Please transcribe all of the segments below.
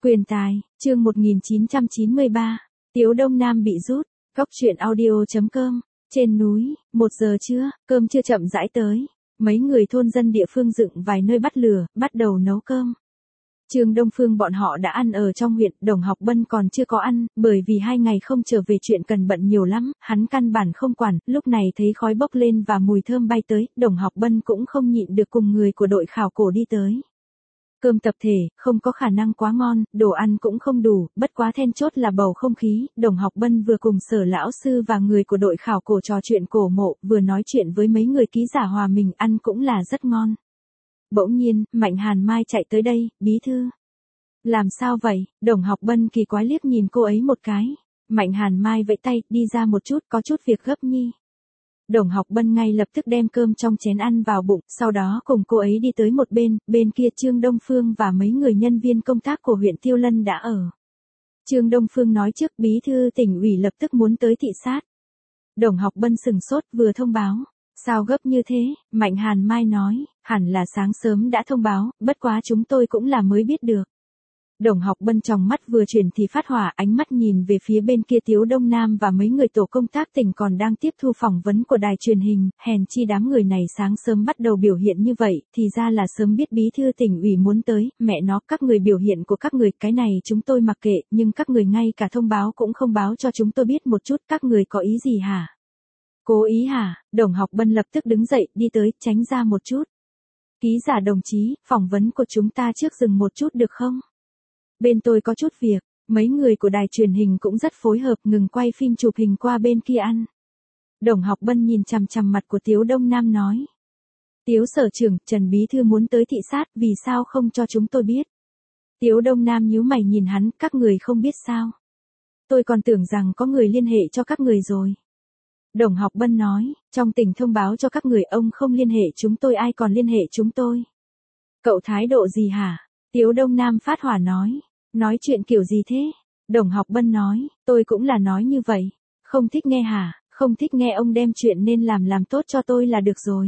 Quyền tài, chương 1993, Tiếu Đông Nam bị rút, Cóc truyện audio.com, trên núi, 1 giờ trưa, cơm trưa chậm rãi tới, mấy người thôn dân địa phương dựng vài nơi bắt lửa, bắt đầu nấu cơm. Trương Đông Phương bọn họ đã ăn ở trong huyện, Đồng Học Bân còn chưa có ăn, bởi vì 2 ngày không trở về chuyện cần bận nhiều lắm, hắn căn bản không quản, lúc này thấy khói bốc lên và mùi thơm bay tới, Đồng Học Bân cũng không nhịn được cùng người của đội khảo cổ đi tới. Cơm tập thể, không có khả năng quá ngon, đồ ăn cũng không đủ, bất quá then chốt là bầu không khí, Đồng Học Bân vừa cùng Sở lão sư và người của đội khảo cổ trò chuyện cổ mộ, vừa nói chuyện với mấy người ký giả hòa mình, ăn cũng là rất ngon. Bỗng nhiên, Mạnh Hàn Mai chạy tới đây, bí thư. Làm sao vậy? Đồng Học Bân kỳ quái liếc nhìn cô ấy một cái. Mạnh Hàn Mai vẫy tay, đi ra một chút, có chút việc gấp nhi. Đồng Học Bân ngay lập tức đem cơm trong chén ăn vào bụng, sau đó cùng cô ấy đi tới một bên kia Trương Đông Phương và mấy người nhân viên công tác của huyện Tiêu Lân đã ở. Trương Đông Phương nói trước bí thư tỉnh ủy lập tức muốn tới thị sát. Đồng Học Bân sừng sốt vừa thông báo. Sao gấp như thế? Mạnh Hàn Mai nói, hẳn là sáng sớm đã thông báo, bất quá chúng tôi cũng là mới biết được. Đồng Học Bân trong mắt vừa chuyển thì phát hỏa, ánh mắt nhìn về phía bên kia Tiếu Đông Nam và mấy người tổ công tác tỉnh còn đang tiếp thu phỏng vấn của đài truyền hình, hèn chi đám người này sáng sớm bắt đầu biểu hiện như vậy, thì ra là sớm biết bí thư tỉnh ủy muốn tới, mẹ nó, các người biểu hiện của các người, cái này chúng tôi mặc kệ, nhưng các người ngay cả thông báo cũng không báo cho chúng tôi biết một chút, các người có ý gì hả? Cố ý hả? Đồng Học Bân lập tức đứng dậy, đi tới, tránh ra một chút. Ký giả đồng chí, phỏng vấn của chúng ta trước dừng một chút được không? Bên tôi có chút việc, mấy người của đài truyền hình cũng rất phối hợp, ngừng quay phim chụp hình qua bên kia ăn. Đồng Học Bân nhìn chằm chằm mặt của Tiếu Đông Nam nói. Tiếu sở trưởng, Trần bí thư muốn tới thị sát, vì sao không cho chúng tôi biết? Tiếu Đông Nam nhíu mày nhìn hắn, các người không biết sao? Tôi còn tưởng rằng có người liên hệ cho các người rồi. Đồng Học Bân nói, trong tỉnh thông báo cho các người, ông không liên hệ chúng tôi, ai còn liên hệ chúng tôi? Cậu thái độ gì hả? Tiếu Đông Nam phát hỏa nói chuyện kiểu gì thế? Đồng Học Bân nói, tôi cũng là nói như vậy. Không thích nghe hả? Không thích nghe, ông đem chuyện nên làm tốt cho tôi là được rồi.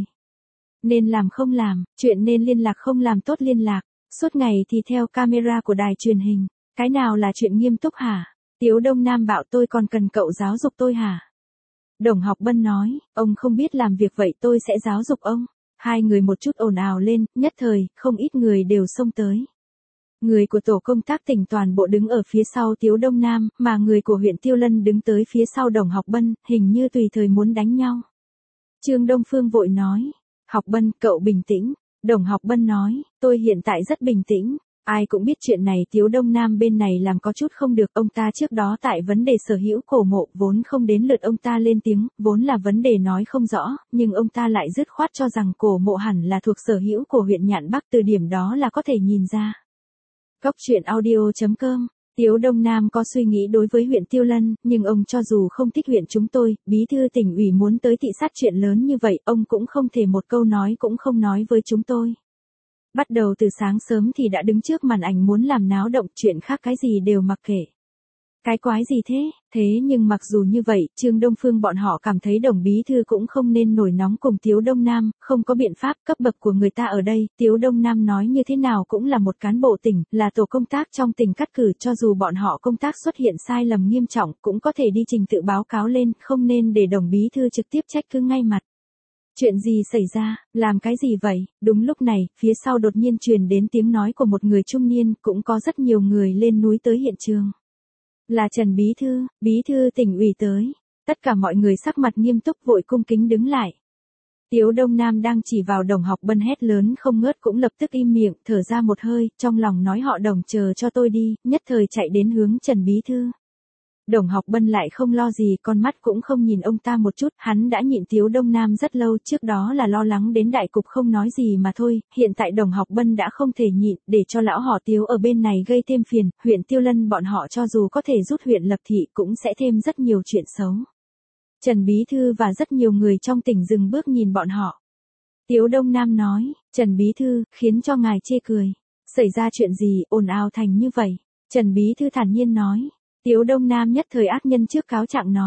Nên làm không làm, chuyện nên liên lạc không làm tốt liên lạc, suốt ngày thì theo camera của đài truyền hình, cái nào là chuyện nghiêm túc hả? Tiếu Đông Nam bảo tôi còn cần cậu giáo dục tôi hả? Đồng Học Bân nói, ông không biết làm việc vậy tôi sẽ giáo dục ông. Hai người một chút ồn ào lên, nhất thời, không ít người đều xông tới. Người của tổ công tác tỉnh toàn bộ đứng ở phía sau Tiếu Đông Nam, mà người của huyện Tiêu Lân đứng tới phía sau Đồng Học Bân, hình như tùy thời muốn đánh nhau. Trương Đông Phương vội nói, Học Bân, cậu bình tĩnh. Đồng Học Bân nói, tôi hiện tại rất bình tĩnh. Ai cũng biết chuyện này Tiếu Đông Nam bên này làm có chút không được, ông ta trước đó tại vấn đề sở hữu cổ mộ vốn không đến lượt ông ta lên tiếng, vốn là vấn đề nói không rõ, nhưng ông ta lại dứt khoát cho rằng cổ mộ hẳn là thuộc sở hữu của huyện Nhạn Bắc, từ điểm đó là có thể nhìn ra. Cóc truyện audio.com, Tiếu Đông Nam có suy nghĩ đối với huyện Tiêu Lân, nhưng ông cho dù không thích huyện chúng tôi, bí thư tỉnh ủy muốn tới thị sát chuyện lớn như vậy, ông cũng không thể một câu nói cũng không nói với chúng tôi. Bắt đầu từ sáng sớm thì đã đứng trước màn ảnh muốn làm náo động, chuyện khác cái gì đều mặc kệ. Cái quái gì thế? Thế nhưng mặc dù như vậy, Trương Đông Phương bọn họ cảm thấy Đồng bí thư cũng không nên nổi nóng cùng Tiếu Đông Nam, không có biện pháp, cấp bậc của người ta ở đây, Tiếu Đông Nam nói như thế nào cũng là một cán bộ tỉnh, là tổ công tác trong tỉnh cắt cử, cho dù bọn họ công tác xuất hiện sai lầm nghiêm trọng, cũng có thể đi trình tự báo cáo lên, không nên để Đồng bí thư trực tiếp trách cứ ngay mặt. Chuyện gì xảy ra, làm cái gì vậy? Đúng lúc này, phía sau đột nhiên truyền đến tiếng nói của một người trung niên, cũng có rất nhiều người lên núi tới hiện trường. Là Trần bí thư tỉnh ủy tới. Tất cả mọi người sắc mặt nghiêm túc vội cung kính đứng lại. Tiếu Đông Nam đang chỉ vào Đồng Học Bân hét lớn không ngớt cũng lập tức im miệng, thở ra một hơi, trong lòng nói họ Đồng chờ cho tôi đi, nhất thời chạy đến hướng Trần bí thư. Đồng Học Bân lại không lo gì, con mắt cũng không nhìn ông ta một chút, hắn đã nhịn Tiếu Đông Nam rất lâu, trước đó là lo lắng đến đại cục không nói gì mà thôi, hiện tại Đồng Học Bân đã không thể nhịn, để cho lão họ Tiếu ở bên này gây thêm phiền, huyện Tiêu Lân bọn họ cho dù có thể rút huyện lập thị cũng sẽ thêm rất nhiều chuyện xấu. Trần bí thư và rất nhiều người trong tỉnh dừng bước nhìn bọn họ. Tiếu Đông Nam nói, Trần bí thư, khiến cho ngài chê cười. Xảy ra chuyện gì, ồn ào thành như vậy? Trần bí thư thản nhiên nói. Tiếu Đông Nam nhất thời ác nhân trước cáo trạng nói.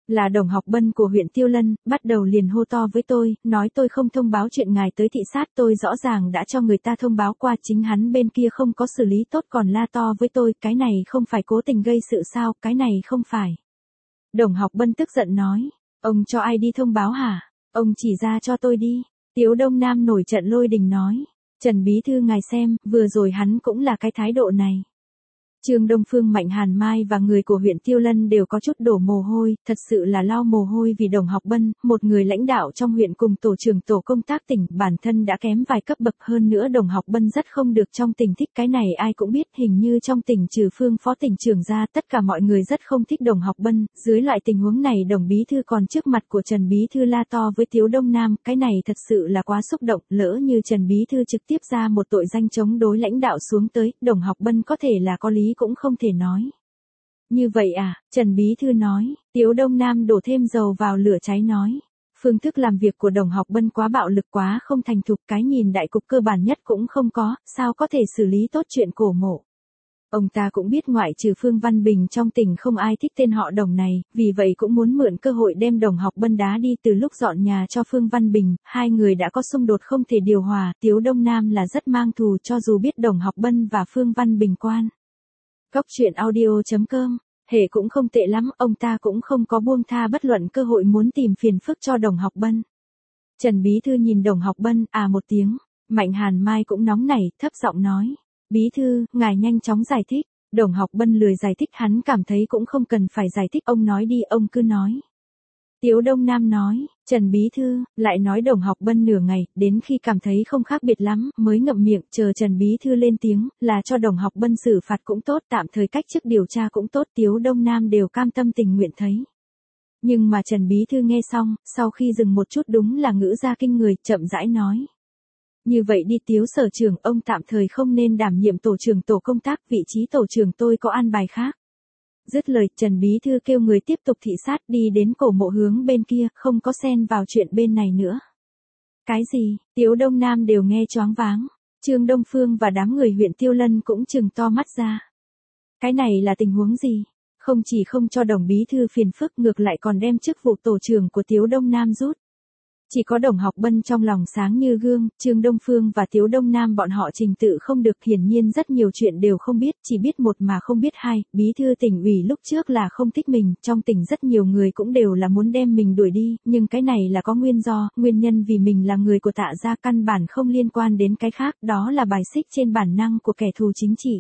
Là Đồng Học Bân của huyện Tiêu Lân, bắt đầu liền hô to với tôi, nói tôi không thông báo chuyện ngài tới thị sát, tôi rõ ràng đã cho người ta thông báo qua, chính hắn bên kia không có xử lý tốt còn la to với tôi, cái này không phải cố tình gây sự sao, cái này không phải. Đồng Học Bân tức giận nói, ông cho ai đi thông báo hả? Ông chỉ ra cho tôi đi. Tiếu Đông Nam nổi trận lôi đình nói, Trần Bí Thư ngài xem, vừa rồi hắn cũng là cái thái độ này. Trương Đông Phương, Mạnh Hàn Mai và người của huyện Tiêu Lân đều có chút đổ mồ hôi, thật sự là lau mồ hôi vì Đồng Học Bân, một người lãnh đạo trong huyện cùng tổ trưởng tổ công tác tỉnh, bản thân đã kém vài cấp bậc, hơn nữa Đồng Học Bân rất không được trong tỉnh thích, cái này ai cũng biết, hình như trong tỉnh trừ Phương phó tỉnh trưởng ra, tất cả mọi người rất không thích Đồng Học Bân, dưới loại tình huống này Đồng Bí Thư còn trước mặt của Trần Bí Thư la to với Tiếu Đông Nam, cái này thật sự là quá xúc động, lỡ như Trần Bí Thư trực tiếp ra một tội danh chống đối lãnh đạo xuống tới, Đồng Học Bân có thể là có lý cũng không thể nói. Như vậy à, Trần Bí Thư nói, Tiếu Đông Nam đổ thêm dầu vào lửa cháy nói. Phương thức làm việc của Đồng Học Bân quá bạo lực, quá không thành thục, cái nhìn đại cục cơ bản nhất cũng không có, sao có thể xử lý tốt chuyện cổ mộ. Ông ta cũng biết ngoại trừ Phương Văn Bình trong tỉnh không ai thích tên họ Đồng này, vì vậy cũng muốn mượn cơ hội đem Đồng Học Bân đá đi. Từ lúc dọn nhà cho Phương Văn Bình, hai người đã có xung đột không thể điều hòa, Tiếu Đông Nam là rất mang thù cho dù biết Đồng Học Bân và Phương Văn Bình quan. Góc truyện audio.com, hệ cũng không tệ lắm, ông ta cũng không có buông tha bất luận cơ hội muốn tìm phiền phức cho Đồng Học Bân. Trần Bí Thư nhìn Đồng Học Bân, à một tiếng, Mạnh Hàn Mai cũng nóng nảy, thấp giọng nói, Bí Thư, ngài nhanh chóng giải thích. Đồng Học Bân lười giải thích, hắn cảm thấy cũng không cần phải giải thích, ông nói đi, ông cứ nói. Tiếu Đông Nam nói, Trần Bí Thư, lại nói Đồng Học Bân nửa ngày, đến khi cảm thấy không khác biệt lắm, mới ngậm miệng, chờ Trần Bí Thư lên tiếng, là cho Đồng Học Bân xử phạt cũng tốt, tạm thời cách chức điều tra cũng tốt, Tiếu Đông Nam đều cam tâm tình nguyện thấy. Nhưng mà Trần Bí Thư nghe xong, sau khi dừng một chút đúng là ngữ ra kinh người, chậm rãi nói. Như vậy đi Tiếu Sở Trưởng, ông tạm thời không nên đảm nhiệm tổ trưởng tổ công tác, vị trí tổ trưởng tôi có an bài khác. Dứt lời, Trần Bí Thư kêu người tiếp tục thị sát, đi đến cổ mộ hướng bên kia, không có xen vào chuyện bên này nữa. Cái gì? Tiếu Đông Nam đều nghe choáng váng. Trương Đông Phương và đám người huyện Tiêu Lân cũng trừng to mắt ra. Cái này là tình huống gì? Không chỉ không cho Đồng Bí Thư phiền phức, ngược lại còn đem chức vụ tổ trưởng của Tiếu Đông Nam rút. Chỉ có Đồng Học Bân trong lòng sáng như gương, Trương Đông Phương và Tiếu Đông Nam bọn họ trình tự không được, hiển nhiên rất nhiều chuyện đều không biết, chỉ biết một mà không biết hai. Bí thư tỉnh ủy lúc trước là không thích mình, trong tỉnh rất nhiều người cũng đều là muốn đem mình đuổi đi, nhưng cái này là có nguyên do, nguyên nhân vì mình là người của Tạ gia, căn bản không liên quan đến cái khác, đó là bài xích trên bản năng của kẻ thù chính trị.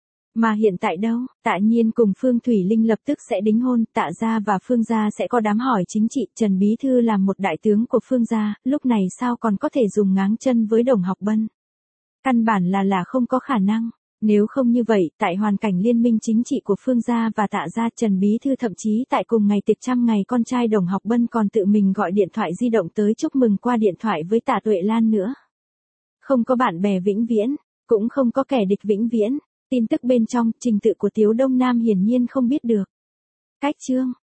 Mà hiện tại đâu, Tạ Nhiên cùng Phương Thủy Linh lập tức sẽ đính hôn, Tạ gia và Phương gia sẽ có đám hỏi chính trị, Trần Bí Thư làm một đại tướng của Phương gia, lúc này sao còn có thể dùng ngáng chân với Đồng Học Bân. Căn bản là không có khả năng, nếu không như vậy, tại hoàn cảnh liên minh chính trị của Phương gia và Tạ gia, Trần Bí Thư thậm chí tại cùng ngày tiệc trăm ngày con trai Đồng Học Bân còn tự mình gọi điện thoại di động tới chúc mừng qua điện thoại với Tạ Tuệ Lan nữa. Không có bạn bè vĩnh viễn, cũng không có kẻ địch vĩnh viễn. Tin tức bên trong, trình tự của Tiếu Đông Nam hiển nhiên không biết được. Cách chương